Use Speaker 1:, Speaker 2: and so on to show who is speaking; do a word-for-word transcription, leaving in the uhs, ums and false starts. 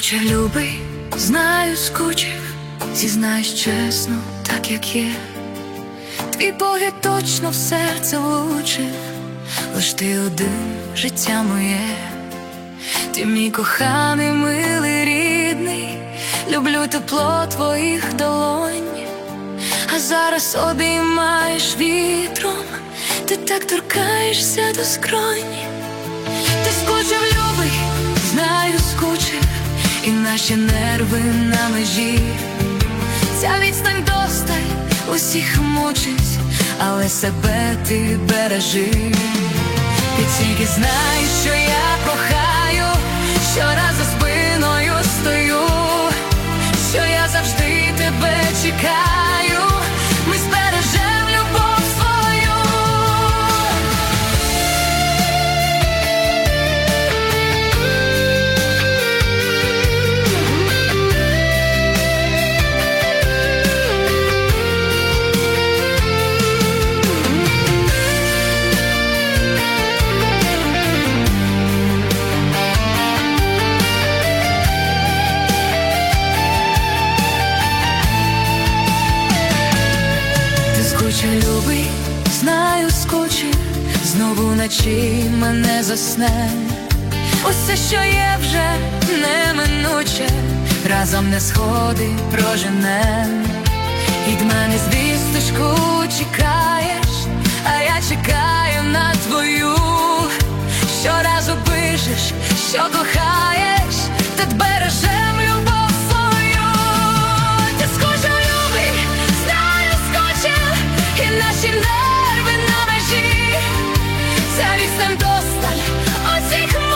Speaker 1: Скучив, любий, знаю, скучив, зізнаюсь чесно, так як є. Твій погляд точно в серце влучив, лиш ти один життя моє. Ти мій коханий, милий, рідний, люблю тепло твоїх долонь. А зараз обіймаєш вітром, ти так торкаєшся до скронь. Ти скучив, любий, знаю, скучив, і наші нерви на межі. Ця відстань досталь усіх мучить, але себе ти бережи. Ти тільки знай, що я кохаю, щораз за спиною стою, що я завжди тебе чекаю, ми збережем любов свою. Скучив, любий, знаю, скучив, знову вночі мене засне. Усе, що є, вже неминуче, разом не сходи проженем. Від мене звісточку чекаєш, а я чекаю на твою. Щоразу пишеш, що кохаєш, так бережем любов свою. Ти скучив, любий, знаю, скучив, і наші нерви на межі. Ця відстань досталь усіх